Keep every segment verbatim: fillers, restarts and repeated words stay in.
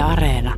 Areena.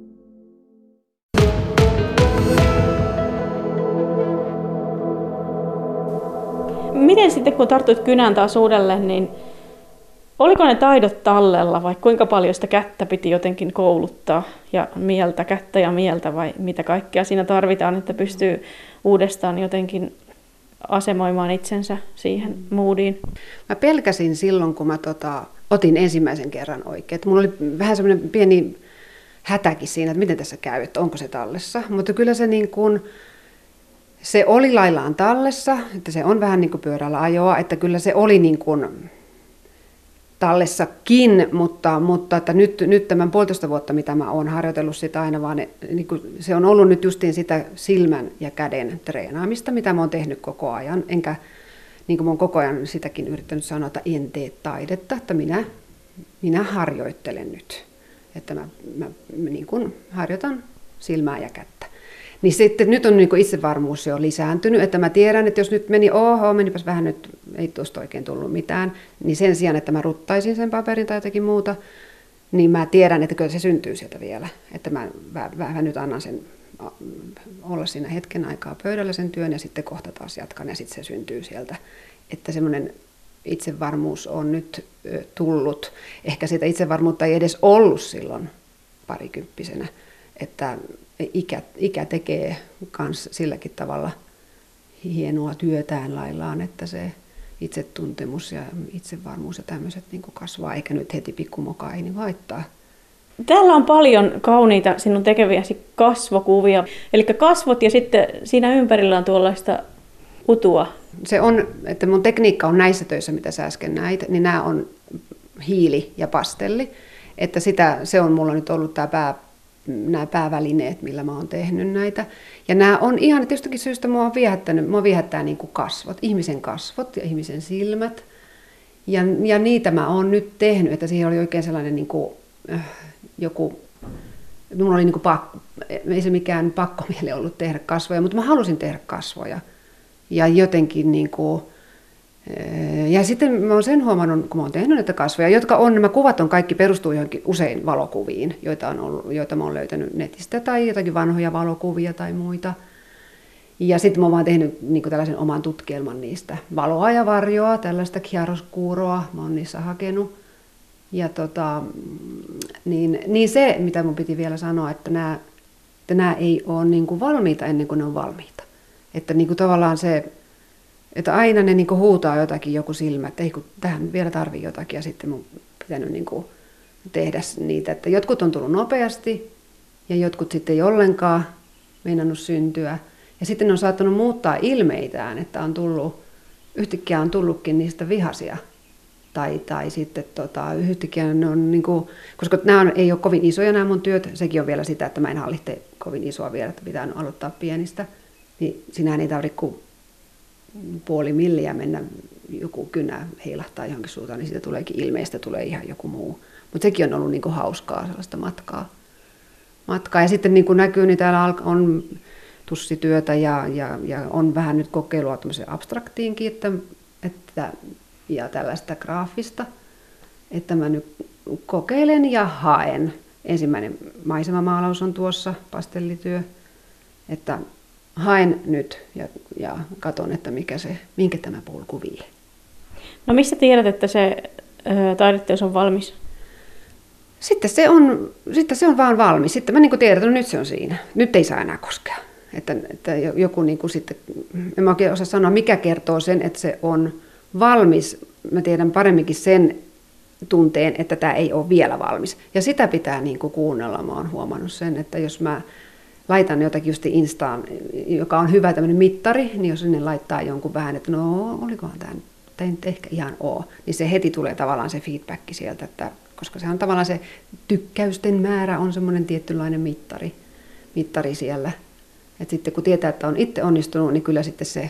Miten sitten, kun tartuit kynään taas uudelleen, niin oliko ne taidot tallella vai kuinka paljon sitä kättä piti jotenkin kouluttaa ja mieltä, kättä ja mieltä vai mitä kaikkea siinä tarvitaan, että pystyy uudestaan jotenkin asemoimaan itsensä siihen moodiin? Mä pelkäsin silloin, kun mä tota, otin ensimmäisen kerran oikein. Mulla oli vähän semmoinen pieni hätäkin siinä, että miten tässä käy, että onko se tallessa. Mutta kyllä se, niin kuin, se oli laillaan tallessa, että se on vähän niin kuin pyörällä ajoa, että kyllä se oli niin kuin tallessakin, mutta, mutta että nyt, nyt tämän puolitoista vuotta, mitä mä oon harjoitellut sitä aina, vaan ne, niin kuin, se on ollut nyt justiin sitä silmän ja käden treenaamista, mitä mä oon tehnyt koko ajan, enkä niin kuin mä oon koko ajan sitäkin yrittänyt sanoa, että en tee taidetta, että minä, minä harjoittelen nyt, että mä, mä, mä niin kuin harjoitan silmää ja kättä. Niin sitten nyt on niin kuin itsevarmuus jo lisääntynyt, että mä tiedän, että jos nyt meni, oho, menipäs vähän nyt, ei tuosta oikein tullut mitään, niin sen sijaan, että mä ruttaisin sen paperin tai jotakin muuta, niin mä tiedän, että kyllä se syntyy sieltä vielä. Että mä vähän nyt annan sen olla siinä hetken aikaa pöydällä sen työn ja sitten kohta taas jatkan ja sitten se syntyy sieltä. Että semmoinen itsevarmuus on nyt tullut. Ehkä sitä itsevarmuutta ei edes ollut silloin parikymppisenä, että Ikä, ikä tekee myös silläkin tavalla hienoa työtään laillaan, että se itsetuntemus ja itsevarmuus ja tämmöiset niin kuin kasvaa, eikä nyt heti pikkumokaa ei niin haittaa. Täällä on paljon kauniita sinun tekeviäsi kasvokuvia, eli kasvot ja sitten siinä ympärillä on tuollaista utua. Se on, että mun tekniikka on näissä töissä, mitä sä äsken näit, niin nämä on hiili ja pastelli, että sitä, se on mulla nyt ollut tämä pää, nämä päävälineet, millä mä oon tehnyt näitä. Ja nämä on ihan, että jostakin syystä mua on viehättänyt, mua viehättää niin kuin kasvot, ihmisen kasvot ja ihmisen silmät. Ja, ja niitä mä oon nyt tehnyt, että siihen oli oikein sellainen niin kuin, äh, joku, mulla oli niin kuin pakko, ei se mikään pakkomieli ollut tehdä kasvoja, mutta mä halusin tehdä kasvoja. Ja jotenkin niin kuin, ja sitten mä oon sen huomannut, kun mä oon tehnyt näitä kasvoja, jotka on, nämä kuvat on kaikki perustuu johonkin usein valokuviin, joita, on ollut, joita mä oon löytänyt netistä tai jotakin vanhoja valokuvia tai muita. Ja sitten mä oon vaan tehnyt niin kuin tällaisen oman tutkielman niistä. Valoa ja varjoa, tällaista chiaroscuroa mä oon niissä hakenut. Ja tota, niin, niin se, mitä mun piti vielä sanoa, että nämä, että nämä ei ole niin kuin valmiita ennen kuin ne on valmiita. Että niin kuin tavallaan se, että aina ne niin kuin huutaa jotakin, joku silmä, että ei kun tähän vielä tarvii jotakin ja sitten mun pitänyt niin kuin tehdä niitä. Että jotkut on tullut nopeasti ja jotkut sitten ei ollenkaan meinannut syntyä. Ja sitten ne on saattanut muuttaa ilmeitään, että on tullut, yhtäkkiä on tullutkin niistä vihaisia. Tai, tai sitten tota, yhtäkkiä ne on, niin kuin, koska nämä on, ei ole kovin isoja nämä mun työt, sekin on vielä sitä, että mä en hallitse kovin isoa vielä, että pitää aloittaa pienistä. Niin sinähän ei tarvitse kuin puoli milliä mennä, joku kynä heilahtaa johonkin suuntaan, niin siitä tuleekin ilmeistä, tulee ihan joku muu. Mutta sekin on ollut niin kuin hauskaa, sellaista matkaa. matkaa. Ja sitten niin kuin näkyy, niin täällä on tussityötä ja, ja, ja on vähän nyt kokeilua tämmöiseen abstraktiinkin, että, että, ja tällaista graafista, että mä nyt kokeilen ja haen. Ensimmäinen maisemamaalaus on tuossa, pastellityö, että haen nyt ja, ja katson, että mikä se, minkä tämä polku vie. No missä tiedät, että se ö, taideteos on valmis? Sitten se on, sitten se on vaan valmis. Sitten mä niin kuin tiedän, että no nyt se on siinä. Nyt ei saa enää koskea. Että, että joku niin kuin sitten, en mä oikein osaa sanoa, mikä kertoo sen, että se on valmis. Mä tiedän paremminkin sen tunteen, että tämä ei ole vielä valmis. Ja sitä pitää niin kuin kuunnella. Mä oon huomannut sen, että jos mä laitan jotakin just Instaan, joka on hyvä tämmöinen mittari, niin jos sinne laittaa jonkun vähän, että no olikohan tämä nyt ehkä ihan oo, niin se heti tulee tavallaan se feedback sieltä, että, koska se on tavallaan se tykkäysten määrä on semmoinen tietynlainen mittari, mittari siellä. Et sitten kun tietää, että on itse onnistunut, niin kyllä sitten se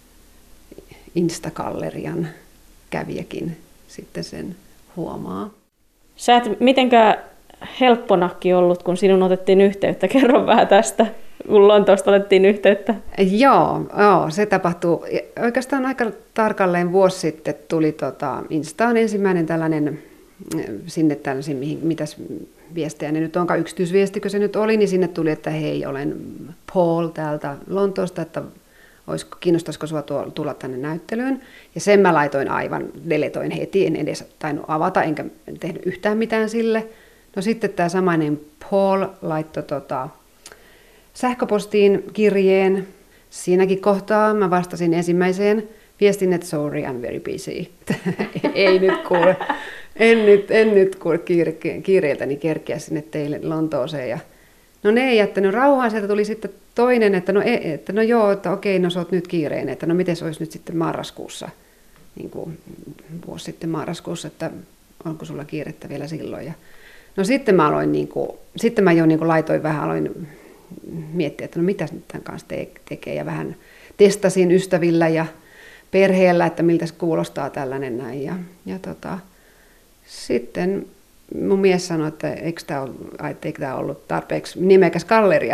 Instagallerian kävijäkin sitten sen huomaa. Sä et mitenkään helpponakki ollut, kun sinun otettiin yhteyttä. Kerro vähän tästä, kun Lontoosta otettiin yhteyttä. Joo, joo, se tapahtuu. Oikeastaan aika tarkalleen vuosi sitten tuli tota, Instaan ensimmäinen tällainen sinne tällaisiin, mihin, mitäs viestejä ne nyt onkaan, yksityisviestikö se nyt oli, niin sinne tuli, että hei, olen Paul täältä Lontoosta, että olisiko, kiinnostaisiko sinua tulla tänne näyttelyyn. Ja sen mä laitoin aivan, deletoin heti, en edes tainnut avata, enkä tehnyt yhtään mitään sille. No sitten tämä samainen Paul laittoi tota, sähköpostiin kirjeen. Siinäkin kohtaa mä vastasin ensimmäiseen viestin, että sorry, I'm very busy. Ei nyt kuule, en nyt, en nyt kuule kiire, kiireiltäni kerkeä sinne teille Lontooseen. Ja no ne ei jättänyt rauhaan, sieltä tuli sitten toinen, että no, että no joo, että okei, no sä oot nyt kiireen, että no miten se olisi nyt sitten marraskuussa, niin kuin vuosi sitten marraskuussa, että onko sulla kiirettä vielä silloin. Ja no sitten mä aloin, niin kuin, sitten mä jo niin kuin laitoin vähän, aloin miettiä, että no mitäs nyt tämän kanssa te- tekee ja vähän testasin ystävillä ja perheellä, että miltä se kuulostaa tällainen näin. Ja, ja tota, sitten mun mies sanoi, että eikö tämä ollut, eikö tämä ollut tarpeeksi nimekäs galleria.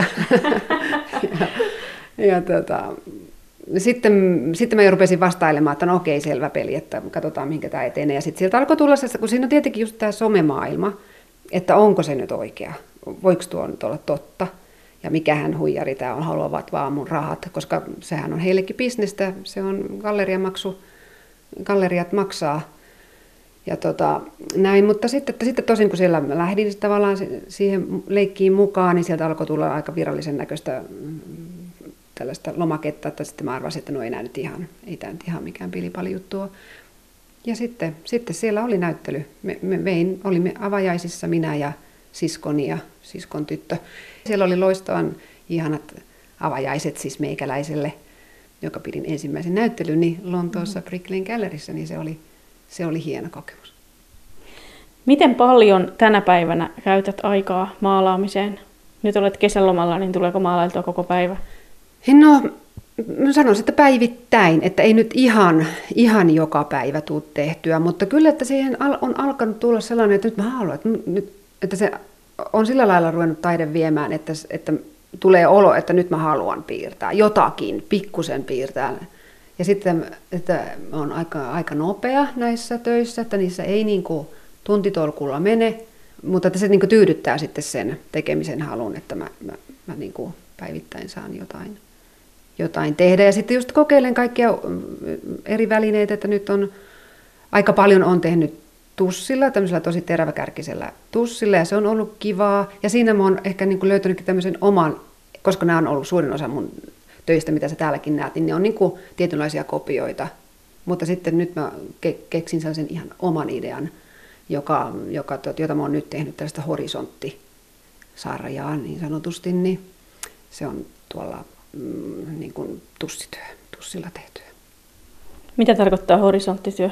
ja ja tota, sitten, sitten mä jo rupesin vastailemaan, että no okei, selvä peli, että katsotaan mihinkä tämä etenee. Ja sitten sieltä alkoi tulla se, kun siinä on tietenkin just tämä somemaailma, että onko se nyt oikea, voiko tuo nyt olla totta. Ja mikähän huijari tämä on, haluavat vaan mun rahat, koska sehän on heillekin bisnestä, se on galleriamaksu, galleriat maksaa. Ja tota, näin, mutta sitten, että sitten tosin kun siellä mä lähdin tavallaan siihen leikkiin mukaan, niin sieltä alkoi tulla aika virallisen näköistä tällaista lomaketta, että sitten mä arvasin, että no ei, nyt ihan, ei tämä nyt ihan mikään pilipali-juttu ole. Ja sitten, sitten siellä oli näyttely. Me, me vein, olimme avajaisissa minä ja siskoni ja siskon tyttö. Siellä oli loistavan ihanat avajaiset siis meikäläiselle, joka pidin ensimmäisen näyttelyni Lontoossa mm-hmm. Brick Lane Galleryssä, niin se oli, se oli hieno kokemus. Miten paljon tänä päivänä käytät aikaa maalaamiseen? Nyt olet kesälomalla, niin tuleeko maalailtua koko päivä? No, mä sanoisin, että päivittäin, että ei nyt ihan, ihan joka päivä tule tehtyä, mutta kyllä, että siihen on alkanut tulla sellainen, että nyt mä haluan, että, nyt, että se on sillä lailla ruvennut taide viemään, että, että tulee olo, että nyt mä haluan piirtää jotakin, pikkusen piirtää. Ja sitten, että on aika, aika nopea näissä töissä, että niissä ei niin kuin tuntitolkulla mene, mutta että se niin kuin tyydyttää sitten sen tekemisen halun, että mä, mä, mä niin kuin päivittäin saan jotain, jotain tehdä. Ja sitten just kokeilen kaikkia eri välineitä, että nyt on aika paljon on tehnyt tussilla, tämmöisellä tosi teräväkärkisellä tussilla, ja se on ollut kivaa. Ja siinä mä oon ehkä niin kuin löytänytkin tämmöisen oman, koska nämä on ollut suurin osa mun töistä, mitä sä täälläkin näet, niin ne on niin kuin tietynlaisia kopioita. Mutta sitten nyt mä ke- keksin sellaisen ihan oman idean, joka, joka, jota mä oon nyt tehnyt tällaista horisonttisarjaa niin sanotusti, niin se on tuolla mm, niin kuin tussityö, tussilla tehtyä. Mitä tarkoittaa horisonttityö?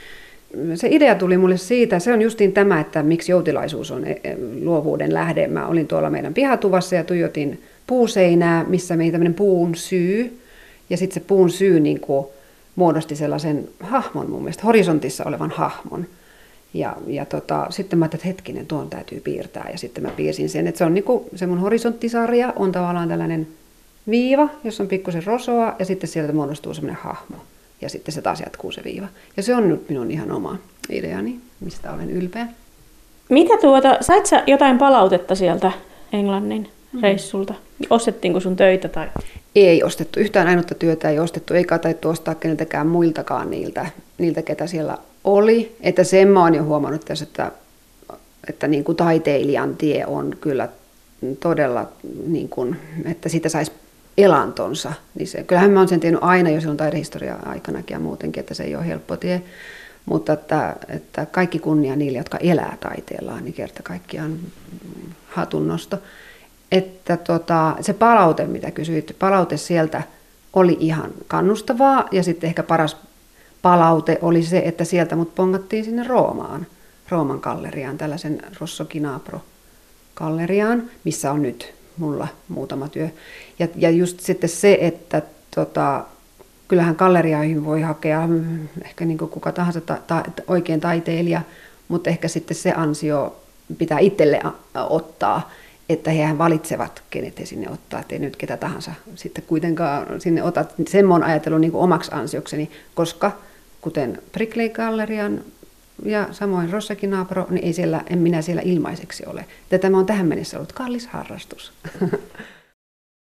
Se idea tuli mulle siitä, se on justiin tämä, että miksi joutilaisuus on luovuuden lähde. Mä olin tuolla meidän pihatuvassa ja tuijotin puuseinää, missä meni tämmöinen puun syy. Ja sitten se puun syy niin kuin muodosti sellaisen hahmon mun mielestä, horisontissa olevan hahmon. Ja, ja tota, sitten mä ajattelin, että hetkinen, tuon täytyy piirtää. Ja sitten mä piirsin sen, että se on niin kuin, se mun horisonttisarja on tavallaan tällainen viiva, jossa on pikkusen rosoa ja sitten sieltä muodostuu semmoinen hahmo. Ja sitten se taas jatkuu se viiva. Ja se on nyt minun ihan oma ideani, mistä olen ylpeä. Mitä tuota, sait sä jotain palautetta sieltä Englannin reissulta? Ostettiinko sun töitä? Tai? Ei ostettu. Yhtään ainutta työtä ei ostettu, eikä taittu ostaa keneltäkään muiltakaan niiltä, niiltä ketä siellä oli. Että sen mä oon jo huomannut tässä, että, että niin kuin taiteilijan tie on kyllä todella, niin kuin, että siitä saisi elantonsa. Niin se, kyllähän mä oon sen tiennyt aina jo silloin taidehistoria-aikanakin ja muutenkin, että se ei ole helppo tie. Mutta että, että kaikki kunnia niille, jotka elää taiteellaan, niin kerta kaikkiaan hatunnosto. Että tota, se palaute, mitä kysyit, palaute sieltä oli ihan kannustavaa. Ja sitten ehkä paras palaute oli se, että sieltä mut pongattiin sinne Roomaan, Rooman galleriaan, tällaisen Rosso Ginapro-galleriaan, missä on nyt mulla muutama työ. Ja, ja just sitten se, että tota, kyllähän galleriaihin voi hakea ehkä niin kuin kuka tahansa ta, ta, oikein taiteilija, mutta ehkä sitten se ansio pitää itselle ottaa, että hehän valitsevat, kenet he sinne ottaa, ettei nyt ketä tahansa sitten kuitenkaan sinne ota. Sen mä oon ajatellut niin kuin omaksi ansiokseni, koska kuten Brick Lane Gallerian ja samoin Rossakin naapuro, niin ei siellä, en minä siellä ilmaiseksi ole. Että tämä on tähän mennessä ollut kallis harrastus.